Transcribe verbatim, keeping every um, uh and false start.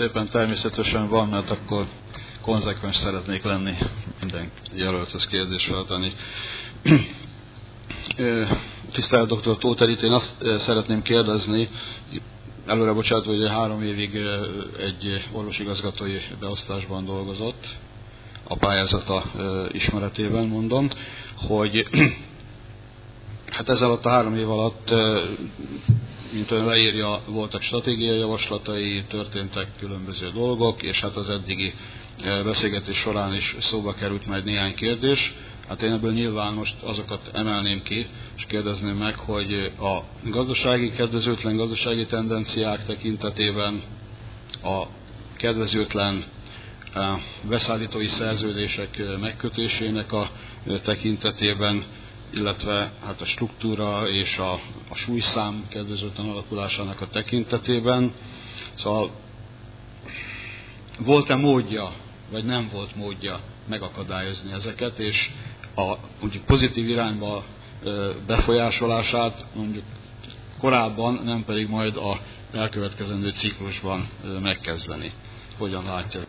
szépen, természetesen van, mert akkor konzekvens szeretnék lenni, minden jelölthez kérdést feltenni. Tisztelt doktor Tóth Edit, én azt szeretném kérdezni, előre bocsátva, hogy három évig egy orvosigazgatói beosztásban dolgozott, a pályázata ismeretében mondom, hogy hát ez alatt a három év alatt, mint ön leírja, voltak stratégiai javaslatai, történtek különböző dolgok, és hát az eddigi beszélgetés során is szóba került majd néhány kérdés. Hát én ebből nyilván most azokat emelném ki, és kérdezném meg, hogy a gazdasági, kedvezőtlen gazdasági tendenciák tekintetében, a kedvezőtlen beszállítói szerződések megkötésének a tekintetében, illetve hát a struktúra és a, a súlyszám kedvezőtlen alakulásának a tekintetében. Szóval volt-e módja, vagy nem volt módja megakadályozni ezeket, és a mondjuk pozitív irányba befolyásolását mondjuk korábban, nem pedig majd a elkövetkezendő ciklusban megkezdeni. Hogyan látja?